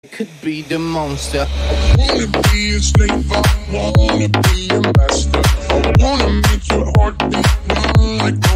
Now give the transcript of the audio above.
Could be the monster. I wanna be a slave, I wanna be a master. I wanna make your heart beat like